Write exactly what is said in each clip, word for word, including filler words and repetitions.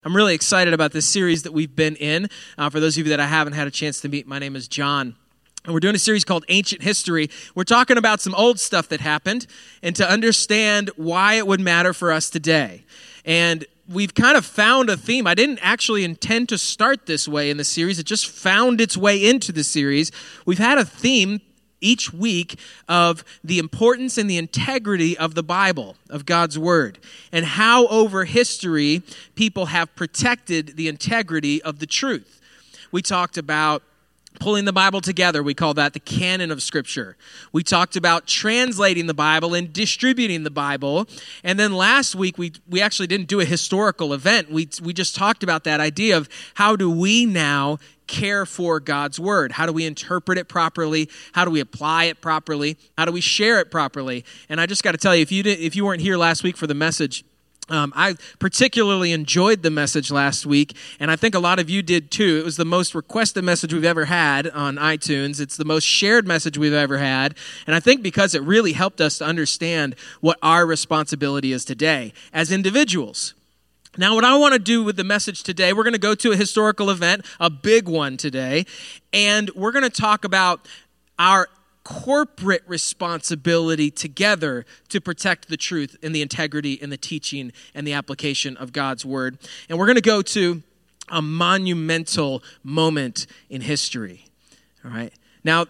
I'm really excited about this series that we've been in. Uh, for those of you that I haven't had a chance to meet, my name is John. And we're doing a series called Ancient History. We're talking about some old stuff that happened and to understand why it would matter for us today. And we've kind of found a theme. I didn't actually intend to start this way in the series. It just found its way into the series. We've had a theme each week of the importance and the integrity of the Bible, of God's Word, and how over history people have protected the integrity of the truth. We talked about pulling the Bible together. We call that the canon of Scripture. We talked about translating the Bible and distributing the Bible. And then last week, we we actually didn't do a historical event. We we just talked about that idea of how do we now care for God's Word? How do we interpret it properly? How do we apply it properly? How do we share it properly? And I just got to tell you, if you didn't, if you weren't here last week for the message, Um, I particularly enjoyed the message last week, and I think a lot of you did too. It was the most requested message we've ever had on iTunes. It's the most shared message we've ever had, and I think because it really helped us to understand what our responsibility is today as individuals. Now, what I want to do with the message today, we're going to go to a historical event, a big one today, and we're going to talk about our corporate responsibility together to protect the truth and the integrity and the teaching and the application of God's Word. And we're going to go to a monumental moment in history. All right. Now,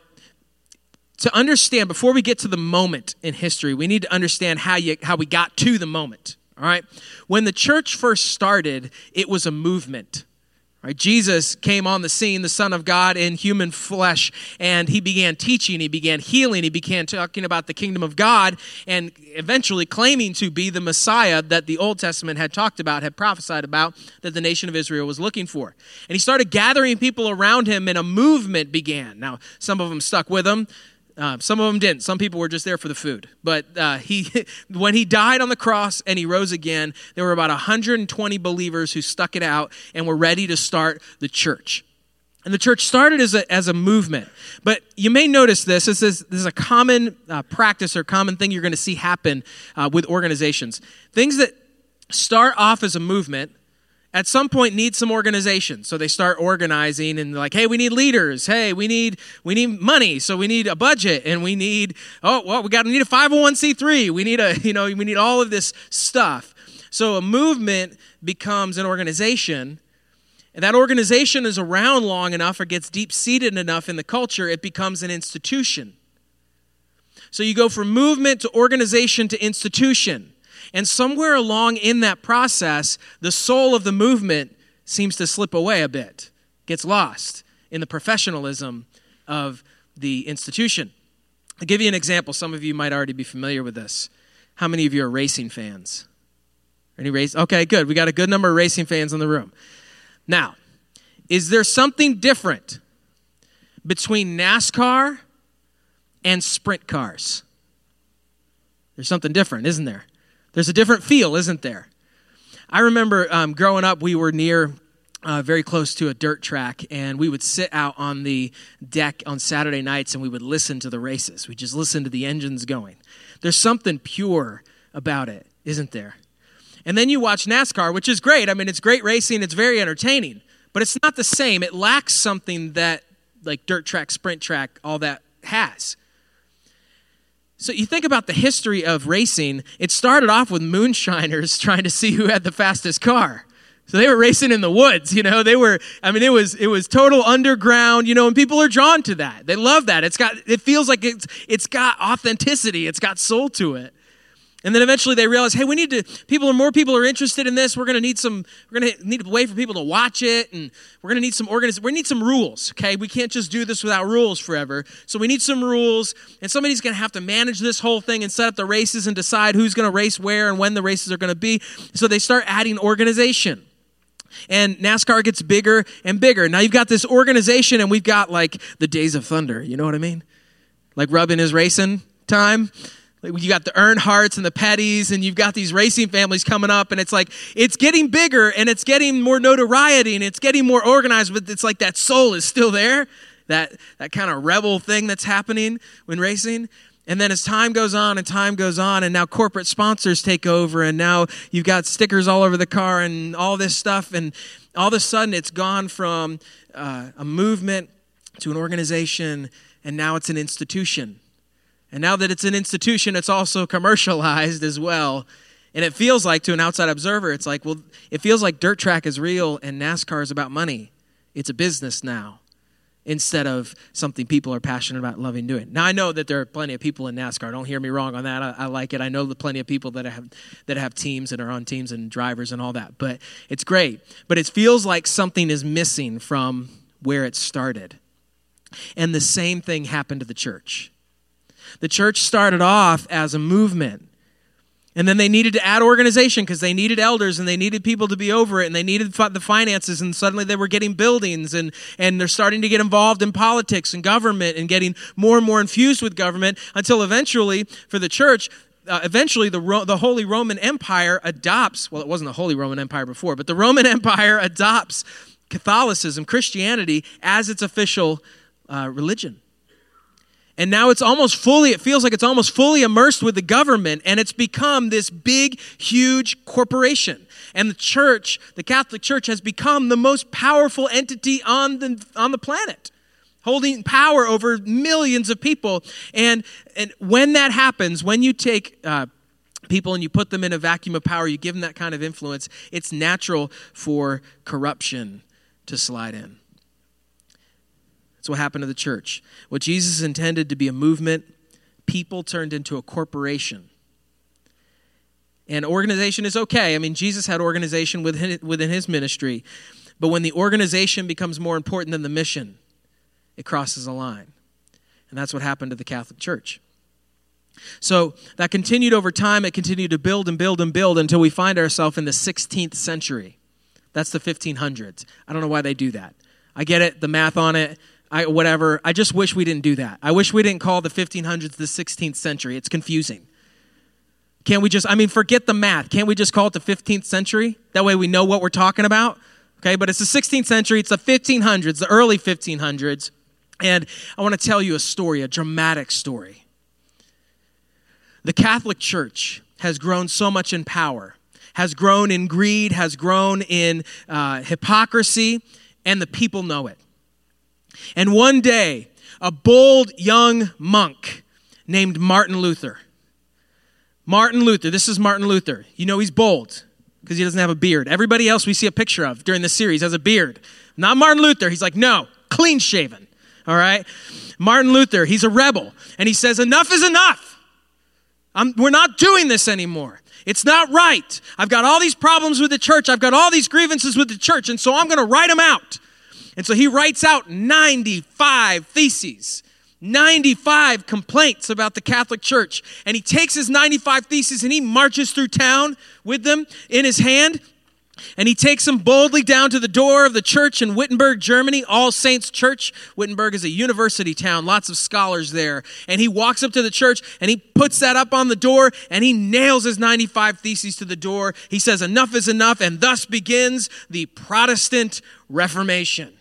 to understand, before we get to the moment in history, we need to understand how you how we got to the moment. All right. When the church first started, it was a movement. Right, Jesus came on the scene, the Son of God in human flesh, and he began teaching, he began healing, he began talking about the kingdom of God, and eventually claiming to be the Messiah that the Old Testament had talked about, had prophesied about, that the nation of Israel was looking for. And he started gathering people around him, and a movement began. Now, some of them stuck with him. Uh, some of them didn't. Some people were just there for the food. But uh, he, when he died on the cross and he rose again, there were about one hundred twenty believers who stuck it out and were ready to start the church. And the church started as a as a movement. But you may notice this. This is, this is a common uh, practice or common thing you're going to see happen uh, with organizations. Things that start off as a movement at some point need some organization. So they start organizing and they're like, hey, we need leaders. Hey, we need we need money. So we need a budget and we need, oh, well, we got to need a five oh one c three. We need a, you know, we need all of this stuff. So a movement becomes an organization, and that organization is around long enough or gets deep-seated enough in the culture, it becomes an institution. So you go from movement to organization to institution. And somewhere along in that process, the soul of the movement seems to slip away a bit, gets lost in the professionalism of the institution. I'll give you an example. Some of you might already be familiar with this. How many of you are racing fans? Any race? Okay, good. We got a good number of racing fans in the room. Now, is there something different between NASCAR and sprint cars? There's something different, isn't there? There's a different feel, isn't there? I remember um, growing up, we were near, uh, very close to a dirt track, and we would sit out on the deck on Saturday nights, and we would listen to the races. We just listen to the engines going. There's something pure about it, isn't there? And then you watch NASCAR, which is great. I mean, it's great racing. It's very entertaining. But it's not the same. It lacks something that, like dirt track, sprint track, all that has. So you think about the history of racing, it started off with moonshiners trying to see who had the fastest car. So they were racing in the woods, you know, they were, I mean, it was it was total underground, you know, and people are drawn to that. They love that. It's got, it feels like it's it's got authenticity, it's got soul to it. And then eventually they realize, hey, we need to, people are, more people are interested in this. We're going to need some, we're going to need a way for people to watch it. And we're going to need some organiz- we need some rules, okay? We can't just do this without rules forever. So we need some rules. And somebody's going to have to manage this whole thing and set up the races and decide who's going to race where and when the races are going to be. So they start adding organization. And NASCAR gets bigger and bigger. Now you've got this organization and we've got like the Days of Thunder. You know what I mean? Like rubbing his racing time. You got the Earnhardts and the Pettys, and you've got these racing families coming up, and it's like, it's getting bigger, and it's getting more notoriety, and it's getting more organized, but it's like that soul is still there, that, that kind of rebel thing that's happening when racing. And then as time goes on and time goes on, and now corporate sponsors take over, and now you've got stickers all over the car and all this stuff, and all of a sudden it's gone from uh, a movement to an organization, and now it's an institution. And now that it's an institution, it's also commercialized as well. And it feels like, to an outside observer, it's like, well, it feels like dirt track is real and NASCAR is about money. It's a business now, instead of something people are passionate about and loving doing. Now, I know that there are plenty of people in NASCAR. Don't hear me wrong on that. I, I like it. I know the plenty of people that have that have teams and are on teams and drivers and all that. But it's great. But it feels like something is missing from where it started. And the same thing happened to the church. The church started off as a movement. And then they needed to add organization because they needed elders and they needed people to be over it and they needed the finances, and suddenly they were getting buildings and, and they're starting to get involved in politics and government and getting more and more infused with government until eventually, for the church, uh, eventually the, Ro- the Holy Roman Empire adopts, well, it wasn't the Holy Roman Empire before, but the Roman Empire adopts Catholicism, Christianity, as its official uh, religion. And now it's almost fully, it feels like it's almost fully immersed with the government, and it's become this big, huge corporation. And the church, the Catholic Church, has become the most powerful entity on the on the planet, holding power over millions of people. And, and when that happens, when you take uh, people and you put them in a vacuum of power, you give them that kind of influence, it's natural for corruption to slide in. That's what happened to the church. What Jesus intended to be a movement, people turned into a corporation. And organization is okay. I mean, Jesus had organization within, within his ministry. But when the organization becomes more important than the mission, it crosses a line. And that's what happened to the Catholic Church. So that continued over time. It continued to build and build and build until we find ourselves in the sixteenth century. That's the fifteen hundreds. I don't know why they do that. I get it, the math on it. I, whatever. I just wish we didn't do that. I wish we didn't call the fifteen hundreds the sixteenth century. It's confusing. Can't we just, I mean, forget the math. Can't we just call it the fifteenth century? That way we know what we're talking about. Okay, but it's the sixteenth century. It's the fifteen hundreds, the early fifteen hundreds. And I want to tell you a story, a dramatic story. The Catholic Church has grown so much in power, has grown in greed, has grown in uh, hypocrisy, and the people know it. And one day, a bold young monk named Martin Luther. Martin Luther, this is Martin Luther. You know he's bold because he doesn't have a beard. Everybody else we see a picture of during this series has a beard. Not Martin Luther. He's like, no, clean shaven. All right? Martin Luther, he's a rebel. And he says, enough is enough. I'm, we're not doing this anymore. It's not right. I've got all these problems with the church. I've got all these grievances with the church. And so I'm going to write them out. And so he writes out ninety-five theses, ninety-five complaints about the Catholic Church. And he takes his ninety-five theses and he marches through town with them in his hand. And he takes them boldly down to the door of the church in Wittenberg, Germany, All Saints Church. Wittenberg is a university town, lots of scholars there. And he walks up to the church and he puts that up on the door and he nails his ninety-five theses to the door. He says, enough is enough, and thus begins the Protestant Reformation.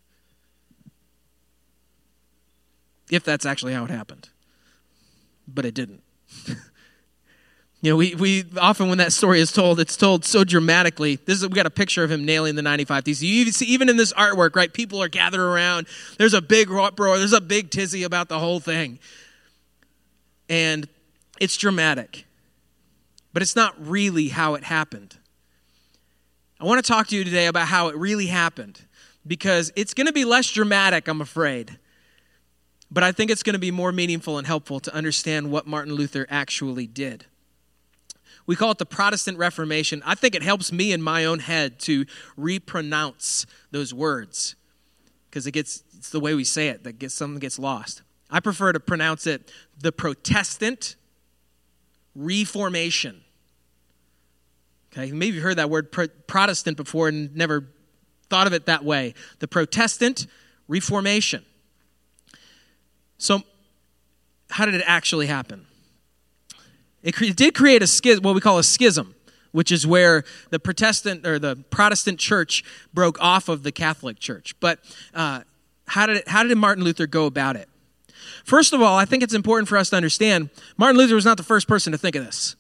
If that's actually how it happened. But it didn't. You know, we, we often when that story is told, it's told so dramatically. This is, we got a picture of him nailing the ninety-five theses. You even see, even in this artwork, right? People are gathered around. There's a big uproar. There's a big tizzy about the whole thing. And it's dramatic. But it's not really how it happened. I want to talk to you today about how it really happened. Because it's going to be less dramatic, I'm afraid. But I think it's going to be more meaningful and helpful to understand what Martin Luther actually did. We call it the Protestant Reformation. I think it helps me in my own head to repronounce those words because it gets it's the way we say it that gets something gets lost. I prefer to pronounce it the Protestant Reformation. Okay, maybe you've heard that word pro- Protestant before and never thought of it that way. The Protestant Reformation. So, how did it actually happen? It, cre- it did create a schism, what we call a schism, which is where the Protestant or the Protestant church broke off of the Catholic Church. But uh, how did it, how did Martin Luther go about it? First of all, I think it's important for us to understand Martin Luther was not the first person to think of this.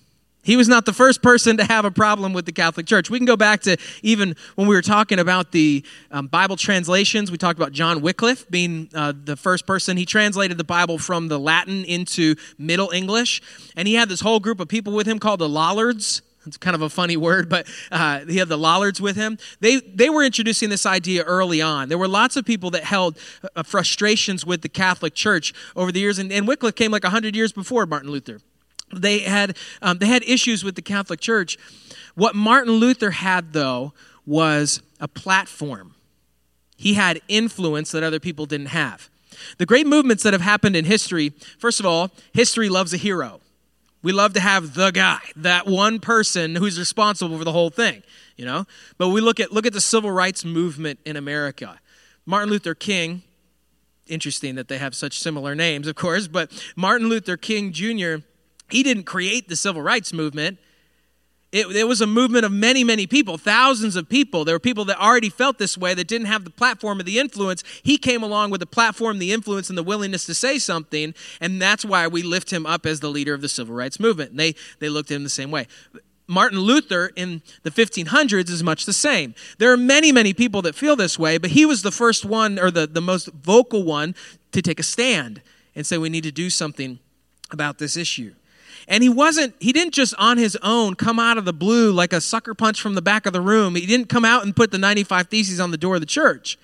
He was not the first person to have a problem with the Catholic Church. We can go back to even when we were talking about the um, Bible translations. We talked about John Wycliffe being uh, the first person. He translated the Bible from the Latin into Middle English. And he had this whole group of people with him called the Lollards. It's kind of a funny word, but uh, he had the Lollards with him. They they were introducing this idea early on. There were lots of people that held uh, frustrations with the Catholic Church over the years. And, and Wycliffe came like one hundred years before Martin Luther. They had um, they had issues with the Catholic Church. What Martin Luther had, though, was a platform. He had influence that other people didn't have. The great movements that have happened in history, first of all, history loves a hero. We love to have the guy, that one person who's responsible for the whole thing, you know. But we look at look at the civil rights movement in America. Martin Luther King, interesting that they have such similar names, of course, but Martin Luther King Junior, he didn't create the civil rights movement. It, it was a movement of many, many people, thousands of people. There were people that already felt this way that didn't have the platform or the influence. He came along with the platform, the influence, and the willingness to say something, and that's why we lift him up as the leader of the civil rights movement. And they, they looked at him the same way. Martin Luther in the fifteen hundreds is much the same. There are many, many people that feel this way, but he was the first one, or the, the most vocal one, to take a stand and say we need to do something about this issue. And he wasn't, he didn't just on his own come out of the blue like a sucker punch from the back of the room. He didn't come out and put the ninety-five Theses on the door of the church.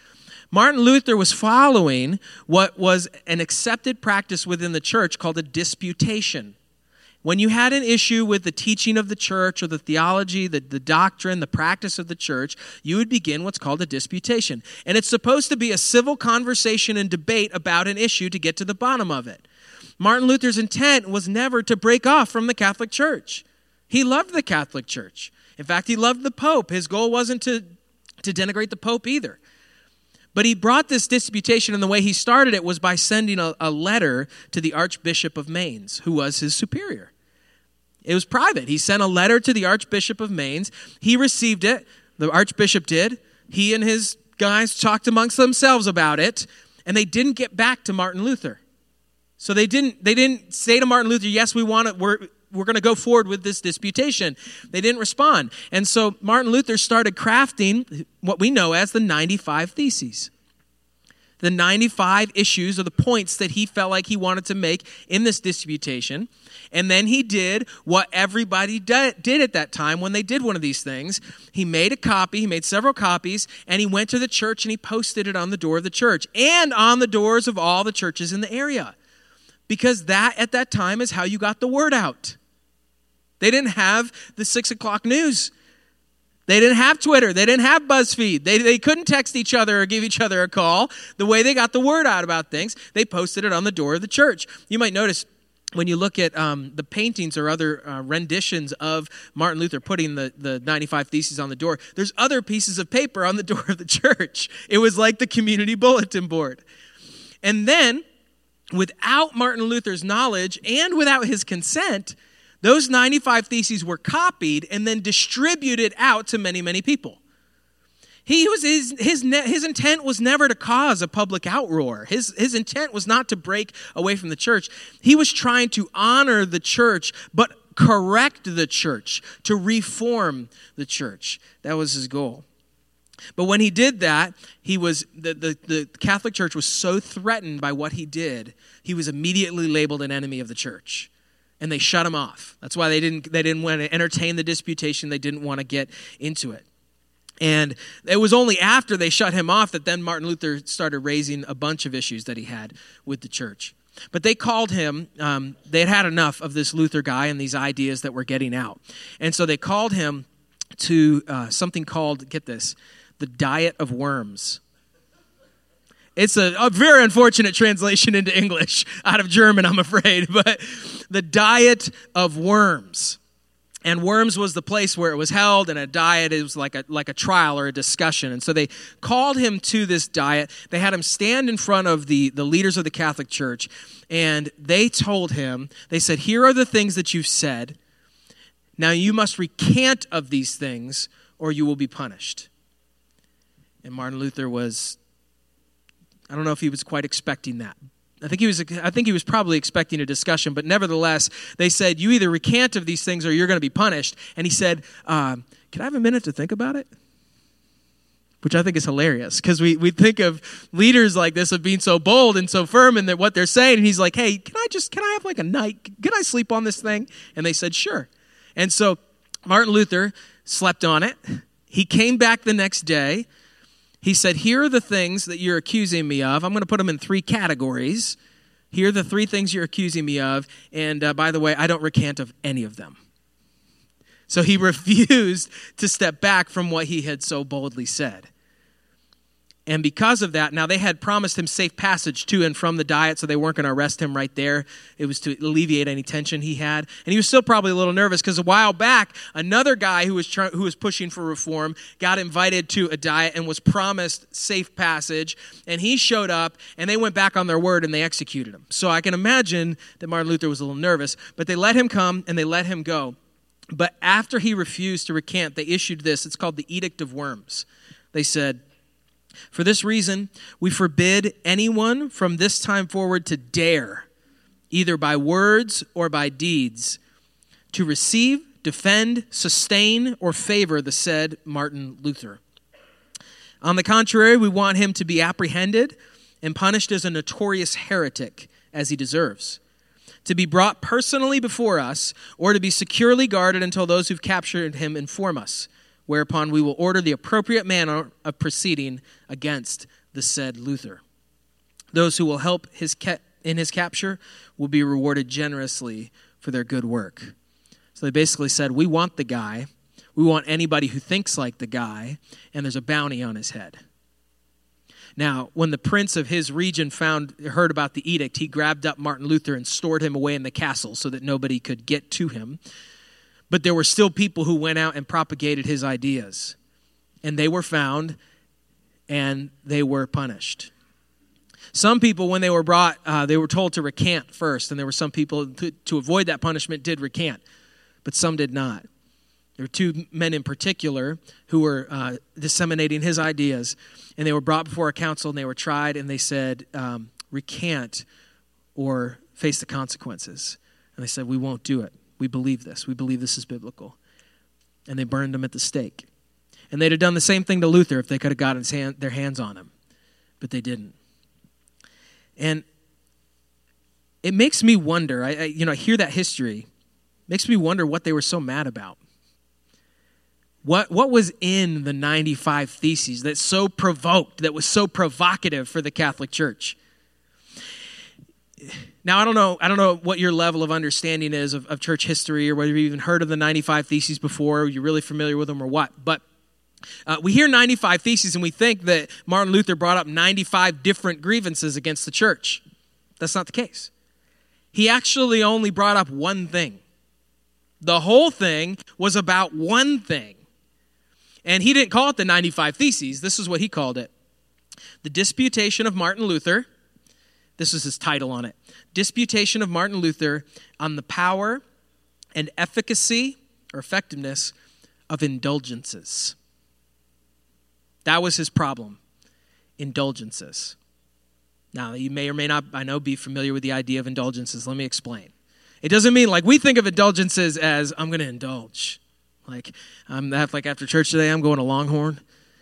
Martin Luther was following what was an accepted practice within the church called a disputation. When you had an issue with the teaching of the church or the theology, the, the doctrine, the practice of the church, you would begin what's called a disputation. And it's supposed to be a civil conversation and debate about an issue to get to the bottom of it. Martin Luther's intent was never to break off from the Catholic Church. He loved the Catholic Church. In fact, he loved the Pope. His goal wasn't to, to denigrate the Pope either. But he brought this disputation, and the way he started it was by sending a, a letter to the Archbishop of Mainz, who was his superior. It was private. He sent a letter to the Archbishop of Mainz. He received it. The Archbishop did. He and his guys talked amongst themselves about it, and they didn't get back to Martin Luther. So they didn't they didn't say to Martin Luther, yes, we want to, we're we're going to go forward with this disputation. They didn't respond. And so Martin Luther started crafting what we know as the ninety-five Theses. The ninety-five issues or the points that he felt like he wanted to make in this disputation. And then he did what everybody did at that time when they did one of these things. He made a copy, he made several copies, and he went to the church and he posted it on the door of the church and on the doors of all the churches in the area. Because that, at that time, is how you got the word out. They didn't have the six o'clock news. They didn't have Twitter. They didn't have BuzzFeed. They, they couldn't text each other or give each other a call. The way they got the word out about things, they posted it on the door of the church. You might notice when you look at um, the paintings or other uh, renditions of Martin Luther putting the, the ninety-five Theses on the door, there's other pieces of paper on the door of the church. It was like the community bulletin board. And then, without Martin Luther's knowledge and without his consent, those ninety-five Theses were copied and then distributed out to many, many people. He was his his his intent was never to cause a public outroar. His his intent was not to break away from the church. He was trying to honor the church, but correct the church, to reform the church. That was his goal. But when he did that, he was the, the, the Catholic Church was so threatened by what he did, he was immediately labeled an enemy of the church. And they shut him off. That's why they didn't they didn't want to entertain the disputation. They didn't want to get into it. And it was only after they shut him off that then Martin Luther started raising a bunch of issues that he had with the church. But they called him, um, they had had enough of this Luther guy and these ideas that were getting out. And so they called him to uh, something called, get this, the Diet of Worms. It's a, a very unfortunate translation into English out of German, I'm afraid, but the Diet of Worms. And Worms was the place where it was held, and a diet is like a like a trial or a discussion. And so they called him to this diet. They had him stand in front of the, the leaders of the Catholic Church, and they told him, they said, here are the things that you've said. Now you must recant of these things, or you will be punished. And Martin Luther was, I don't know if he was quite expecting that, I think he was I think he was probably expecting a discussion, but nevertheless, they said, you either recant of these things or you're going to be punished. And he said, um, can I have a minute to think about it? Which I think is hilarious, because we, we think of leaders like this of being so bold and so firm in that what they're saying. And he's like, hey, can I just, can I have like a night? Can I sleep on this thing? And they said, sure. And so Martin Luther slept on it. He came back the next day. He said, here are the things that you're accusing me of. I'm going to put them in three categories. Here are the three things you're accusing me of. And uh, by the way, I don't recant of any of them. So he refused to step back from what he had so boldly said. And because of that, now they had promised him safe passage to and from the Diet, so they weren't going to arrest him right there. It was to alleviate any tension he had. And he was still probably a little nervous, because a while back, another guy who was try- who was pushing for reform got invited to a Diet and was promised safe passage. And he showed up, and they went back on their word, and they executed him. So I can imagine that Martin Luther was a little nervous. But they let him come, and they let him go. But after he refused to recant, they issued this. It's called the Edict of Worms. They said, for this reason, we forbid anyone from this time forward to dare, either by words or by deeds, to receive, defend, sustain, or favor the said Martin Luther. On the contrary, we want him to be apprehended and punished as a notorious heretic, as he deserves, to be brought personally before us, or to be securely guarded until those who've captured him inform us, whereupon we will order the appropriate manner of proceeding against the said Luther. Those who will help his ca- in his capture will be rewarded generously for their good work. So they basically said, we want the guy, we want anybody who thinks like the guy, and there's a bounty on his head. Now, when the prince of his region found heard about the edict, he grabbed up Martin Luther and stored him away in the castle so that nobody could get to him. But there were still people who went out and propagated his ideas. And they were found, and they were punished. Some people, when they were brought, uh, they were told to recant first. And there were some people, to, to avoid that punishment, did recant. But some did not. There were two men in particular who were uh, disseminating his ideas. And they were brought before a council, and they were tried. And they said, um, recant or face the consequences. And they said, we won't do it. We believe this. We believe this is biblical. And they burned him at the stake. And they'd have done the same thing to Luther if they could have gotten his hand, their hands on him. But they didn't. And it makes me wonder, I, I you know, I hear that history. It makes me wonder what they were so mad about. What, what was in the ninety-five Theses that so provoked, that was so provocative for the Catholic Church? Now, I don't know I don't know what your level of understanding is of, of church history, or whether you've even heard of the ninety-five Theses before, or you're really familiar with them or what. But uh, we hear ninety-five Theses, and we think that Martin Luther brought up ninety-five different grievances against the church. That's not the case. He actually only brought up one thing. The whole thing was about one thing. And he didn't call it the ninety-five Theses. This is what he called it. The Disputation of Martin Luther. This is his title on it. Disputation of Martin Luther on the power and efficacy or effectiveness of indulgences. That was his problem. Indulgences. Now, you may or may not, I know, be familiar with the idea of indulgences. Let me explain. It doesn't mean like we think of indulgences as I'm going to indulge. Like I'm like after church today, I'm going to Longhorn.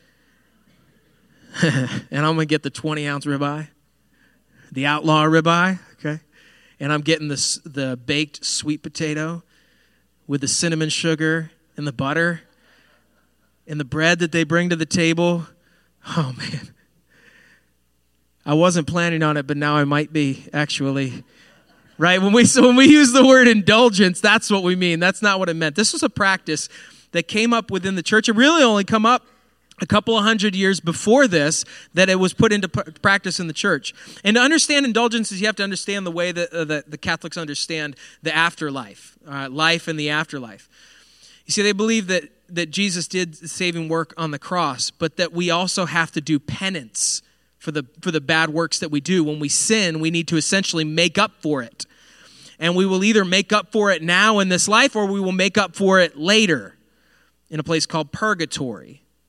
And I'm going to get the twenty ounce ribeye. The outlaw ribeye, okay? And I'm getting the, the baked sweet potato with the cinnamon sugar and the butter and the bread that they bring to the table. Oh, man. I wasn't planning on it, but now I might be, actually. Right? When we, so when we use the word indulgence, that's what we mean. That's not what it meant. This was a practice that came up within the church. It really only come up a couple of hundred years before this, that it was put into p- practice in the church. And to understand indulgences, you have to understand the way that, uh, that the Catholics understand the afterlife, uh, life and the afterlife. You see, they believe that, that Jesus did saving work on the cross, but that we also have to do penance for the, for the bad works that we do. When we sin, we need to essentially make up for it. And we will either make up for it now in this life, or we will make up for it later in a place called purgatory.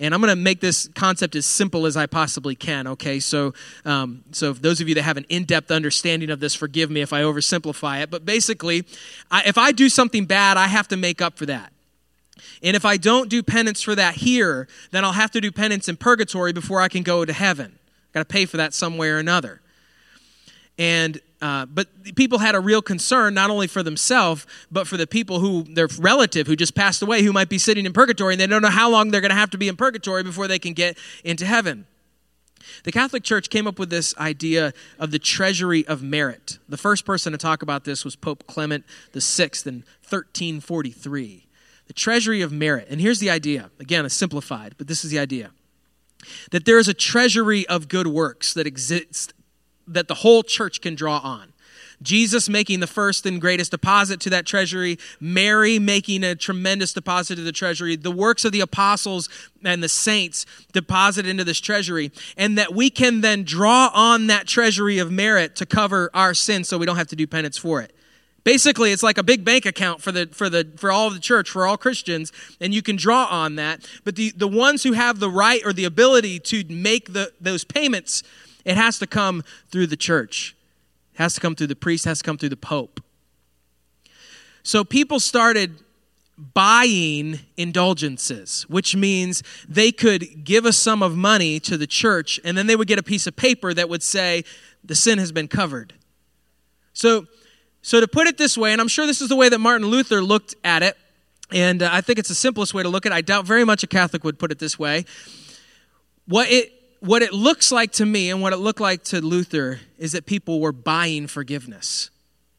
And I'm going to make this concept as simple as I possibly can, okay? So um, so if those of you that have an in-depth understanding of this, forgive me if I oversimplify it. But basically, I, if I do something bad, I have to make up for that. And if I don't do penance for that here, then I'll have to do penance in purgatory before I can go to heaven. I've got to pay for that some way or another. And uh, but people had a real concern, not only for themselves, but for the people who, their relative who just passed away, who might be sitting in purgatory, and they don't know how long they're going to have to be in purgatory before they can get into heaven. The Catholic Church came up with this idea of the treasury of merit. The first person to talk about this was Pope Clement the Sixth in thirteen forty-three. The treasury of merit. And here's the idea. Again, it's simplified, but this is the idea. That there is a treasury of good works that exists that the whole church can draw on. Jesus making the first and greatest deposit to that treasury, Mary making a tremendous deposit to the treasury, the works of the apostles and the saints deposit into this treasury, and that we can then draw on that treasury of merit to cover our sins so we don't have to do penance for it. Basically, it's like a big bank account for the for the for all of the church, for all Christians, and you can draw on that. But the, the ones who have the right or the ability to make the those payments, it has to come through the church. It has to come through the priest, it has to come through the Pope. So people started buying indulgences, which means they could give a sum of money to the church, and then they would get a piece of paper that would say, the sin has been covered. So, so to put it this way, and I'm sure this is the way that Martin Luther looked at it, and uh, I think it's the simplest way to look at it. I doubt very much a Catholic would put it this way. What it What it looks like to me and what it looked like to Luther is that people were buying forgiveness.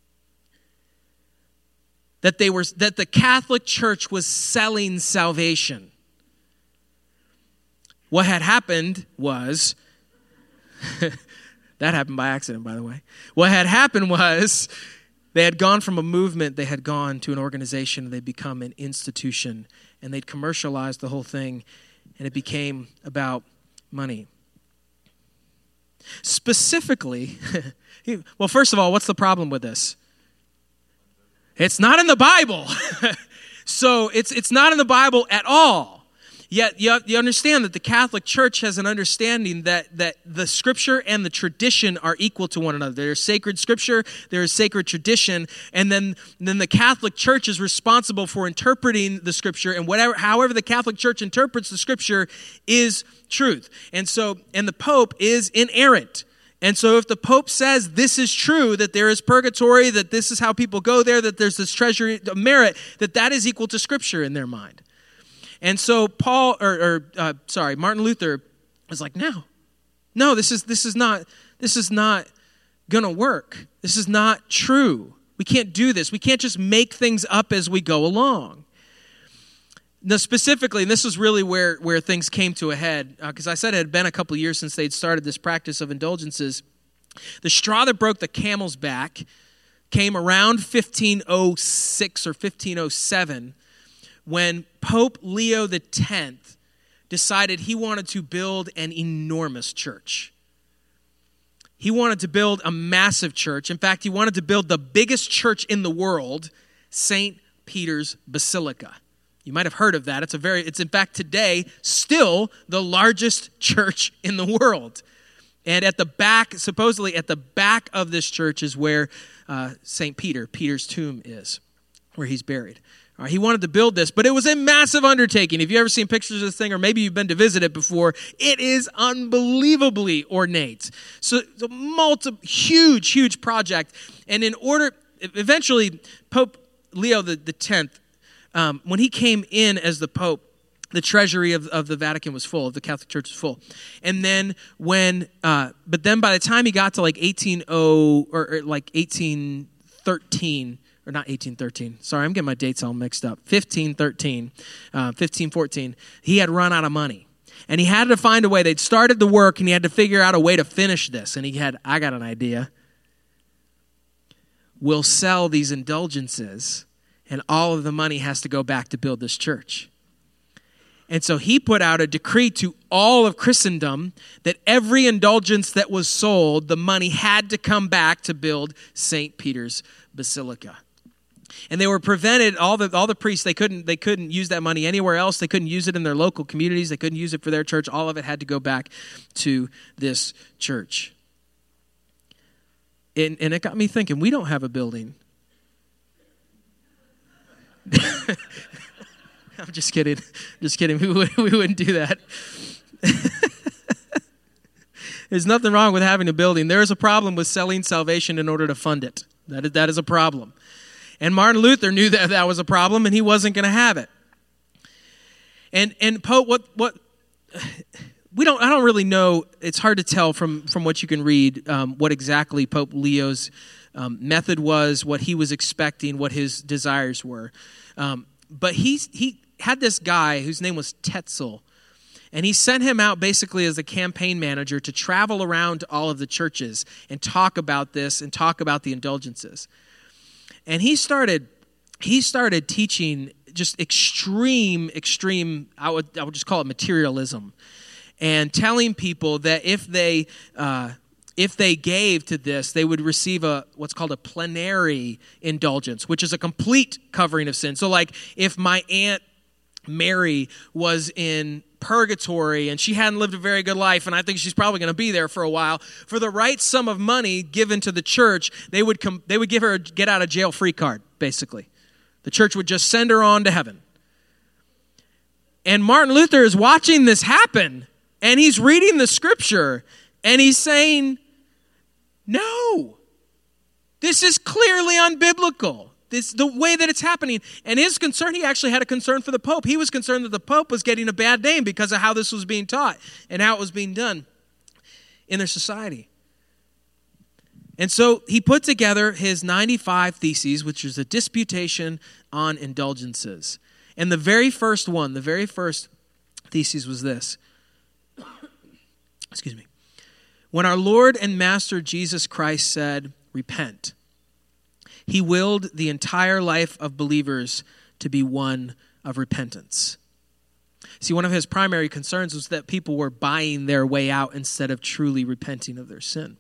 That they were that the Catholic Church was selling salvation. What had happened was that happened by accident, by the way. What had happened was they had gone from a movement, they had gone to an organization, they'd become an institution, and they'd commercialized the whole thing, and it became about money. Specifically, well, first of all, what's the problem with this? It's not in the Bible. So it's it's not in the Bible at all. Yet you, you understand that the Catholic Church has an understanding that, that the Scripture and the tradition are equal to one another. There's sacred Scripture, there is sacred tradition, and then, then the Catholic Church is responsible for interpreting the Scripture, and whatever, however the Catholic Church interprets the Scripture is truth. And so, and the Pope is inerrant. And so if the Pope says this is true, that there is purgatory, that this is how people go there, that there's this treasury of merit, that that is equal to Scripture in their mind. And so Paul, or, or uh, sorry, Martin Luther was like, no, no, this is this is not this is not gonna work. This is not true. We can't do this. We can't just make things up as we go along. Now, specifically, and this is really where, where things came to a head, because uh, I said it had been a couple of years since they'd started this practice of indulgences. The straw that broke the camel's back came around fifteen oh six or fifteen oh seven, when Pope Leo the tenth decided he wanted to build an enormous church. He wanted to build a massive church. In fact, he wanted to build the biggest church in the world, Saint Peter's Basilica. You might have heard of that. It's a very, it's in fact today still the largest church in the world. And at the back, supposedly at the back of this church is where uh, Saint Peter, Peter's tomb is, where he's buried. All right, he wanted to build this, but it was a massive undertaking. If you've ever seen pictures of this thing, or maybe you've been to visit it before, it is unbelievably ornate. So it's a multi, huge, huge project. And in order, eventually, Pope Leo the, the tenth, um, when he came in as the Pope, the treasury of, of the Vatican was full, of the Catholic Church was full. And then when, uh, but then by the time he got to like eighteen oh, or, or like eighteen thirteen, or not eighteen thirteen, sorry, I'm getting my dates all mixed up, fifteen thirteen, uh, fifteen fourteen, he had run out of money. And he had to find a way. They'd started the work, and he had to figure out a way to finish this. And he had, I got an idea. We'll sell these indulgences, and all of the money has to go back to build this church. And so he put out a decree to all of Christendom that every indulgence that was sold, the money had to come back to build Saint Peter's Basilica. And they were prevented, all the all the priests, they couldn't they couldn't use that money anywhere else. They couldn't use it in their local communities. They couldn't use it for their church. All of it had to go back to this church. And, and it got me thinking, we don't have a building. I'm just kidding. Just kidding. We, would, we wouldn't do that. There's nothing wrong with having a building. There is a problem with selling salvation in order to fund it. That is, that is a problem. And Martin Luther knew that that was a problem, and he wasn't going to have it. And and Pope, what what we don't I don't really know. It's hard to tell from from what you can read um, what exactly Pope Leo's um, method was, what he was expecting, what his desires were. Um, but he he had this guy whose name was Tetzel. And he sent him out basically as a campaign manager to travel around to all of the churches and talk about this and talk about the indulgences. And he started he started teaching just extreme, extreme, I would I would just call it materialism. And telling people that if they uh, if they gave to this, they would receive a what's called a plenary indulgence, which is a complete covering of sin. So like if my Aunt Mary was in purgatory and she hadn't lived a very good life, and I think she's probably going to be there for a while, for the right sum of money given to the church, they would com- they would give her a get out of jail free card, basically. The church would just send her on to heaven. And Martin Luther is watching this happen, and he's reading the scripture, and he's saying, no, this is clearly unbiblical. This, the way that it's happening. And his concern, he actually had a concern for the Pope. He was concerned that the Pope was getting a bad name because of how this was being taught and how it was being done in their society. And so he put together his ninety-five Theses, which is a disputation on indulgences. And the very first one, the very first thesis was this. Excuse me. When our Lord and Master Jesus Christ said, repent, he willed the entire life of believers to be one of repentance. See, one of his primary concerns was that people were buying their way out instead of truly repenting of their sin.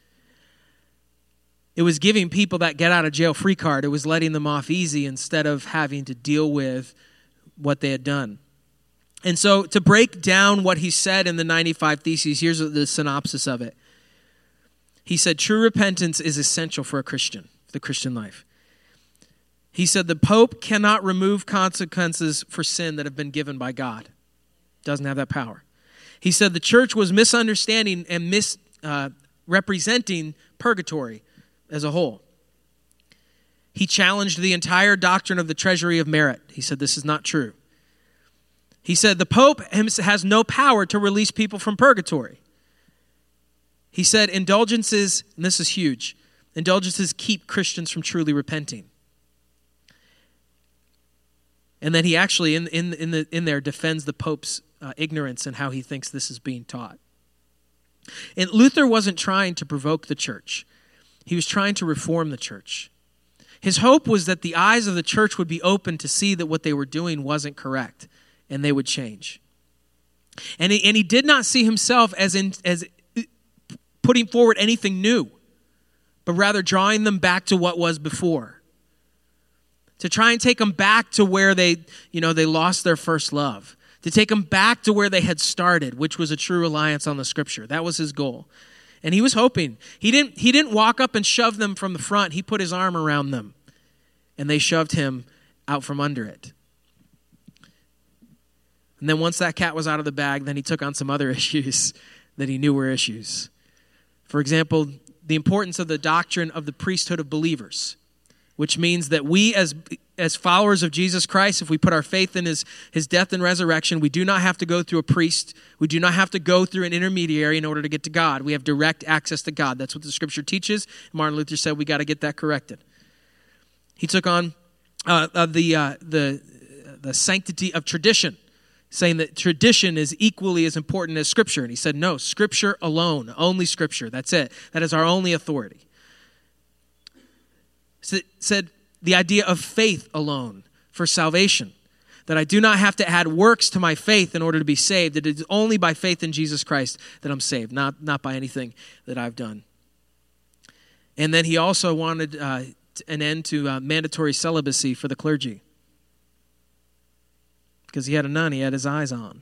It was giving people that get out of jail free card. It was letting them off easy instead of having to deal with what they had done. And so to break down what he said in the ninety-five Theses, here's the synopsis of it. He said, true repentance is essential for a Christian. The Christian life. He said the Pope cannot remove consequences for sin that have been given by God. Doesn't have that power. He said the church was misunderstanding and misrepresenting uh, purgatory as a whole. He challenged the entire doctrine of the treasury of merit. He said this is not true. He said the Pope has no power to release people from purgatory. He said indulgences, and this is huge, indulgences keep Christians from truly repenting. And then he actually, in in in, the, in there, defends the Pope's uh, ignorance and how he thinks this is being taught. And Luther wasn't trying to provoke the church. He was trying to reform the church. His hope was that the eyes of the church would be open to see that what they were doing wasn't correct, and they would change. And he, and he did not see himself as in as putting forward anything new, but rather drawing them back to what was before. To try and take them back to where they, you know, they lost their first love. To take them back to where they had started, which was a true reliance on the Scripture. That was his goal. And he was hoping. He didn't, he didn't walk up and shove them from the front. He put his arm around them. And they shoved him out from under it. And then once that cat was out of the bag, then he took on some other issues that he knew were issues. For example, the importance of the doctrine of the priesthood of believers, which means that we as as followers of Jesus Christ, if we put our faith in his, his death and resurrection, we do not have to go through a priest. We do not have to go through an intermediary in order to get to God. We have direct access to God. That's what the Scripture teaches. Martin Luther said we got to get that corrected. He took on uh, uh, the, uh, the, the sanctity of tradition, saying that tradition is equally as important as Scripture. And he said, no, Scripture alone, only Scripture. That's it. That is our only authority. So said the idea of faith alone for salvation, that I do not have to add works to my faith in order to be saved. It is only by faith in Jesus Christ that I'm saved, not, not by anything that I've done. And then he also wanted uh, an end to uh, mandatory celibacy for the clergy. Because he had a nun he had his eyes on.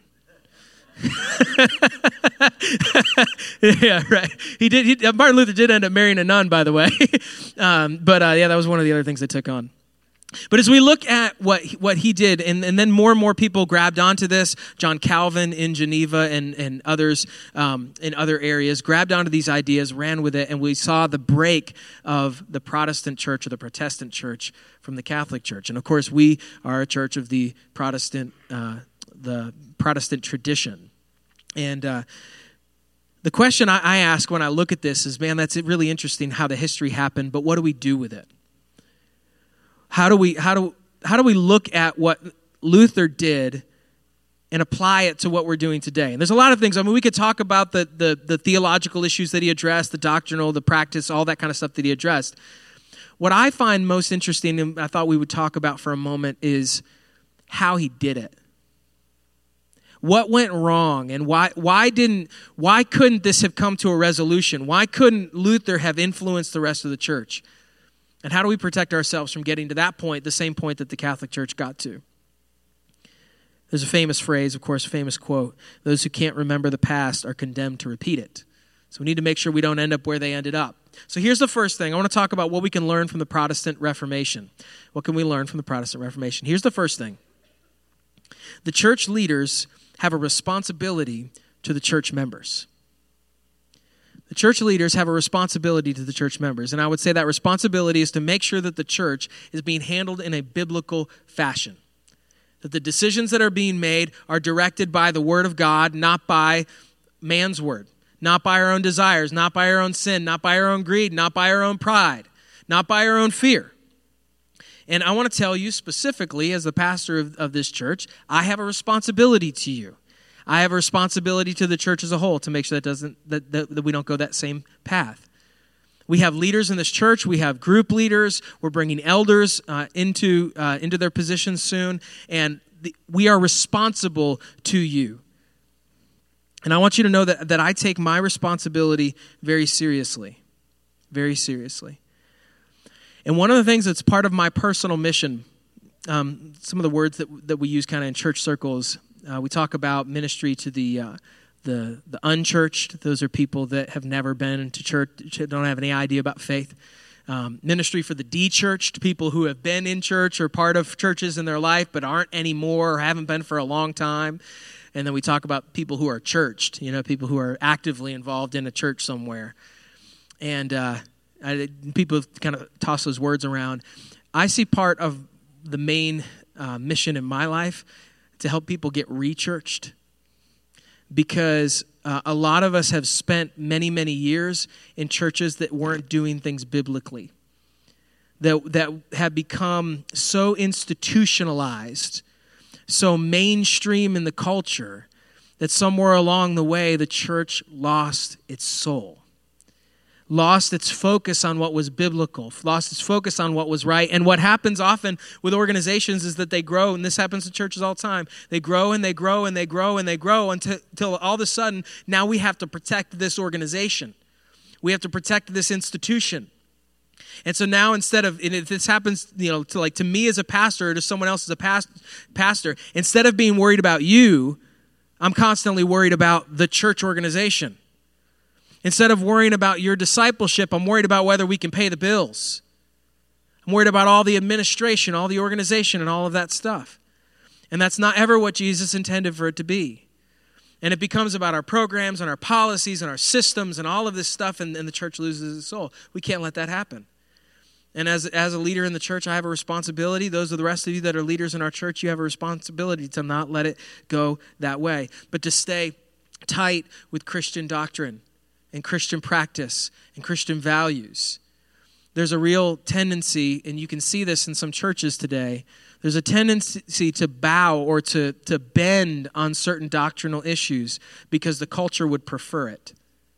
Yeah, right. He did. He, Martin Luther did end up marrying a nun, by the way. um, but uh, yeah, that was one of the other things they took on. But as we look at what what he did, and, and then more and more people grabbed onto this, John Calvin in Geneva and, and others um, in other areas grabbed onto these ideas, ran with it, and we saw the break of the Protestant church or the Protestant church from the Catholic church. And of course, we are a church of the Protestant, uh, the Protestant tradition. And uh, the question I, I ask when I look at this is, man, that's really interesting how the history happened, but what do we do with it? How do we how do how do we look at what Luther did and apply it to what we're doing today? And there's a lot of things. I mean, we could talk about the the, the theological issues that he addressed, the doctrinal, the practice, all that kind of stuff that he addressed. What I find most interesting, and I thought we would talk about for a moment, is how he did it. What went wrong, and why why didn't why couldn't this have come to a resolution? Why couldn't Luther have influenced the rest of the church? And how do we protect ourselves from getting to that point, the same point that the Catholic Church got to? There's a famous phrase, of course, a famous quote, those who can't remember the past are condemned to repeat it. So we need to make sure we don't end up where they ended up. So here's the first thing. I want to talk about what we can learn from the Protestant Reformation. What can we learn from the Protestant Reformation? Here's the first thing. The church leaders have a responsibility to the church members. The church leaders have a responsibility to the church members, and I would say that responsibility is to make sure that the church is being handled in a biblical fashion, that the decisions that are being made are directed by the Word of God, not by man's word, not by our own desires, not by our own sin, not by our own greed, not by our own pride, not by our own fear. And I want to tell you specifically, as the pastor of, of this church, I have a responsibility to you. I have a responsibility to the church as a whole to make sure that doesn't that, that, that we don't go that same path. We have leaders in this church. We have group leaders. We're bringing elders uh, into uh, into their positions soon, and the, we are responsible to you. And I want you to know that that I take my responsibility very seriously, very seriously. And one of the things that's part of my personal mission, um, some of the words that that we use kind of in church circles. Uh, we talk about ministry to the uh, the the unchurched. Those are people that have never been to church, don't have any idea about faith. Um, ministry for the de-churched, people who have been in church or part of churches in their life but aren't anymore or haven't been for a long time. And then we talk about people who are churched, you know, people who are actively involved in a church somewhere. And uh, I, people kind of toss those words around. I see part of the main uh, mission in my life to help people get re-churched, because uh, a lot of us have spent many, many years in churches that weren't doing things biblically, that that have become so institutionalized, so mainstream in the culture, that somewhere along the way the church lost its soul. Lost its focus on what was biblical, lost its focus on what was right. And what happens often with organizations is that they grow, and this happens to churches all the time. They grow and they grow and they grow and they grow until, until all of a sudden, now we have to protect this organization. We have to protect this institution. And so now instead of, and if this happens, you know, to like to me as a pastor or to someone else as a past, pastor, instead of being worried about you, I'm constantly worried about the church organization. Instead of worrying about your discipleship, I'm worried about whether we can pay the bills. I'm worried about all the administration, all the organization, and all of that stuff. And that's not ever what Jesus intended for it to be. And it becomes about our programs and our policies and our systems and all of this stuff, and, and the church loses its soul. We can't let that happen. And as, as a leader in the church, I have a responsibility. Those are the rest of you that are leaders in our church. You have a responsibility to not let it go that way, but to stay tight with Christian doctrine and Christian practice and Christian values. There's a real tendency, and you can see this in some churches today, there's a tendency to bow or to, to bend on certain doctrinal issues because the culture would prefer it.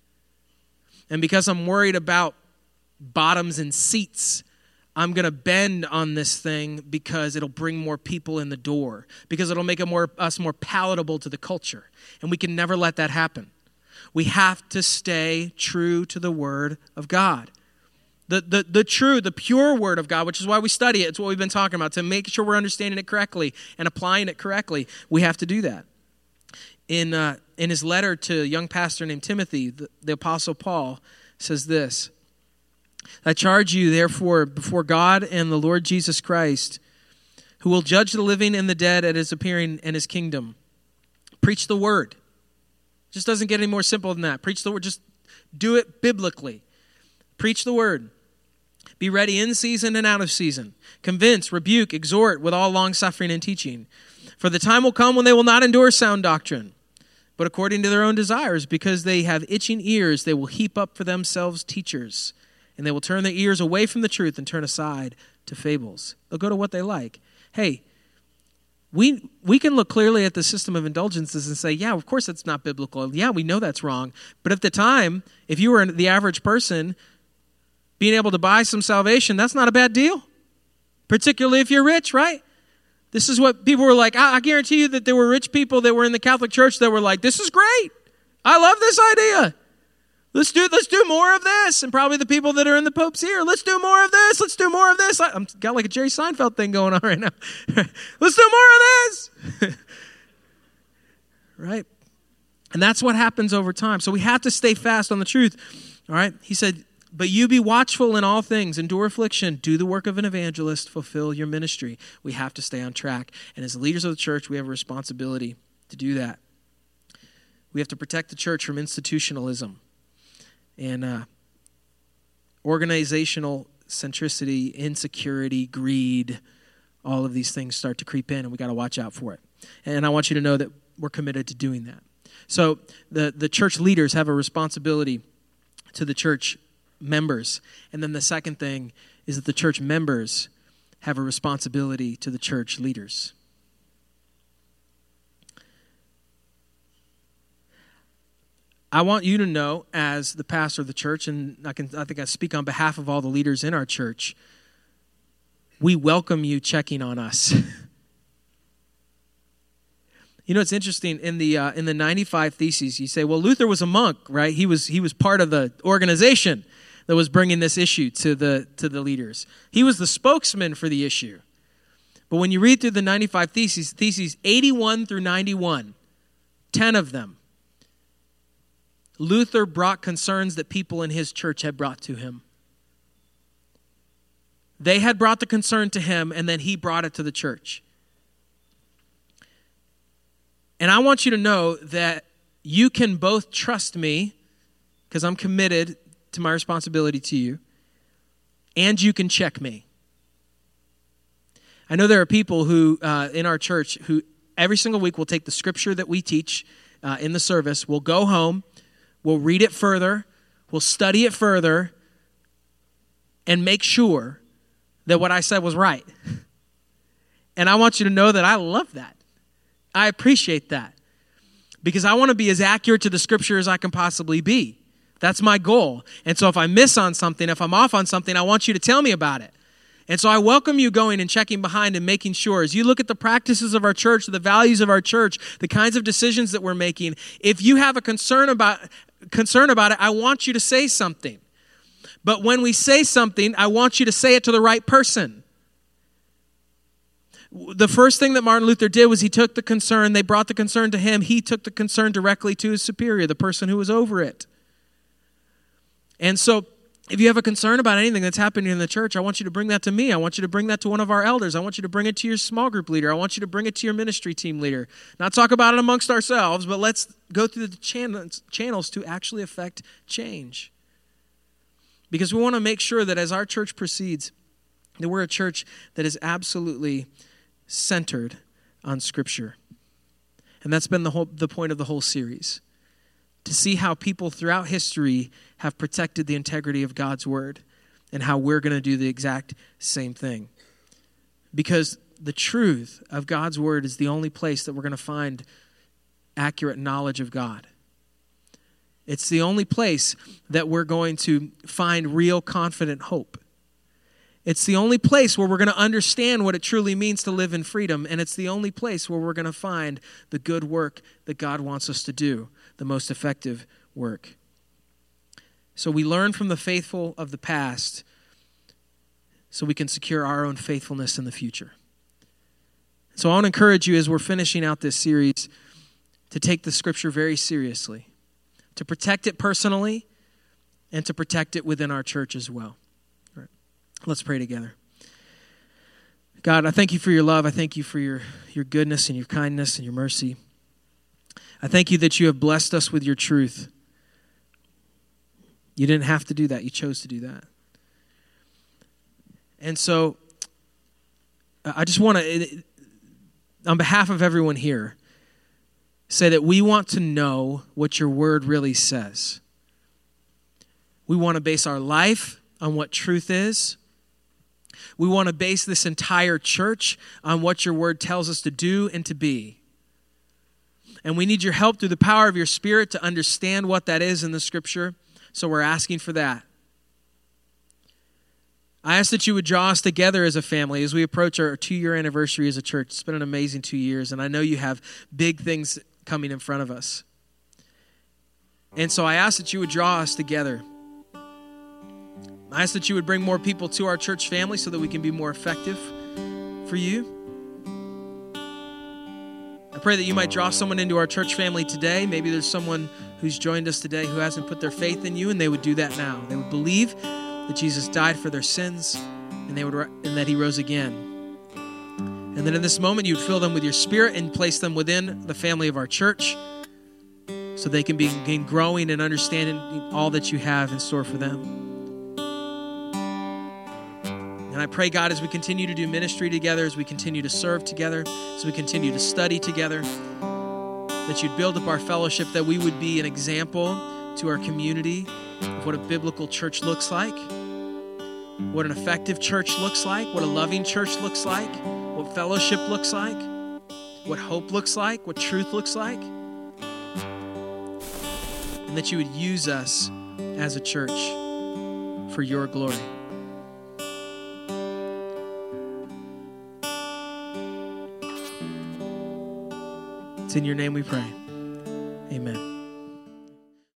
And because I'm worried about bottoms and seats, I'm going to bend on this thing because it'll bring more people in the door, because it'll make it more, us more palatable to the culture. And we can never let that happen. We have to stay true to the Word of God. The, the, the true, the pure word of God, which is why we study it. It's what we've been talking about. To make sure we're understanding it correctly and applying it correctly, we have to do that. In, uh, in his letter to a young pastor named Timothy, the, the Apostle Paul says this: I charge you, therefore, before God and the Lord Jesus Christ, who will judge the living and the dead at his appearing in his kingdom. Preach the word. It just doesn't get any more simple than that. Preach the word. Just do it biblically. Preach the word. Be ready in season and out of season. Convince, rebuke, exhort with all long-suffering and teaching. For the time will come when they will not endure sound doctrine, but according to their own desires, because they have itching ears, they will heap up for themselves teachers, and they will turn their ears away from the truth and turn aside to fables. They'll go to what they like. Hey, we we can look clearly at the system of indulgences and say, yeah, of course that's not biblical. Yeah, we know that's wrong. But at the time, if you were the average person, being able to buy some salvation, that's not a bad deal. Particularly if you're rich, right? This is what people were like. I, I guarantee you that there were rich people that were in the Catholic Church that were like, this is great. I love this idea. Let's do let's do more of this. And probably the people that are in the Pope's ear, let's do more of this. Let's do more of this. I, I'm got like a Jerry Seinfeld thing going on right now. Let's do more of this. Right? And that's what happens over time. So we have to stay fast on the truth. All right? He said, but you be watchful in all things, endure affliction, do the work of an evangelist, fulfill your ministry. We have to stay on track. And as leaders of the church, we have a responsibility to do that. We have to protect the church from institutionalism and uh, organizational centricity, insecurity, greed. All of these things start to creep in, and we got to watch out for it. And I want you to know that we're committed to doing that. So the, the church leaders have a responsibility to the church members. And then the second thing is that the church members have a responsibility to the church leaders. I want you to know, as the pastor of the church, and I can I think I speak on behalf of all the leaders in our church, we welcome you checking on us. You know, it's interesting, in the uh, in the ninety-five Theses, you say, well, Luther was a monk, right? He was he was part of the organization that was bringing this issue to the to the leaders. He was the spokesman for the issue. But when you read through the ninety-five Theses, Theses eighty-one through ninety-one, ten of them, Luther brought concerns that people in his church had brought to him. They had brought the concern to him, and then he brought it to the church. And I want you to know that you can both trust me, because I'm committed to my responsibility to you, and you can check me. I know there are people who, uh, in our church, who every single week will take the scripture that we teach uh, in the service, will go home, we'll read it further, we'll study it further, and make sure that what I said was right. And I want you to know that I love that. I appreciate that. Because I want to be as accurate to the scripture as I can possibly be. That's my goal. And so if I miss on something, if I'm off on something, I want you to tell me about it. And so I welcome you going and checking behind and making sure, as you look at the practices of our church, the values of our church, the kinds of decisions that we're making, if you have a concern about concern about it, I want you to say something. But when we say something, I want you to say it to the right person. The first thing that Martin Luther did was he took the concern, they brought the concern to him, he took the concern directly to his superior, the person who was over it. And so if you have a concern about anything that's happening in the church, I want you to bring that to me. I want you to bring that to one of our elders. I want you to bring it to your small group leader. I want you to bring it to your ministry team leader. Not talk about it amongst ourselves, but let's go through the channels, channels to actually affect change. Because we want to make sure that as our church proceeds, that we're a church that is absolutely centered on Scripture. And that's been the whole the point of the whole series. To see how people throughout history have protected the integrity of God's Word and how we're going to do the exact same thing. Because the truth of God's Word is the only place that we're going to find accurate knowledge of God. It's the only place that we're going to find real confident hope. It's the only place where we're going to understand what it truly means to live in freedom, and it's the only place where we're going to find the good work that God wants us to do, the most effective work. So we learn from the faithful of the past so we can secure our own faithfulness in the future. So I want to encourage you as we're finishing out this series to take the Scripture very seriously, to protect it personally, and to protect it within our church as well. All right. Let's pray together. God, I thank you for your love. I thank you for your, your goodness and your kindness and your mercy. I thank you that you have blessed us with your truth. You didn't have to do that. You chose to do that. And so I just want to, on behalf of everyone here, say that we want to know what your word really says. We want to base our life on what truth is. We want to base this entire church on what your word tells us to do and to be. And we need your help through the power of your Spirit to understand what that is in the Scripture. So we're asking for that. I ask that you would draw us together as a family as we approach our two-year anniversary as a church. It's been an amazing two years, and I know you have big things coming in front of us. And so I ask that you would draw us together. I ask that you would bring more people to our church family so that we can be more effective for you. I pray that you might draw someone into our church family today. Maybe there's someone who's joined us today who hasn't put their faith in you, and they would do that now. They would believe that Jesus died for their sins and they would and that he rose again. And then in this moment, you would fill them with your Spirit and place them within the family of our church so they can begin growing and understanding all that you have in store for them. And I pray, God, as we continue to do ministry together, as we continue to serve together, as we continue to study together, that you'd build up our fellowship, that we would be an example to our community of what a biblical church looks like, what an effective church looks like, what a loving church looks like, what fellowship looks like, what hope looks like, what truth looks like, and that you would use us as a church for your glory. It's in your name we pray.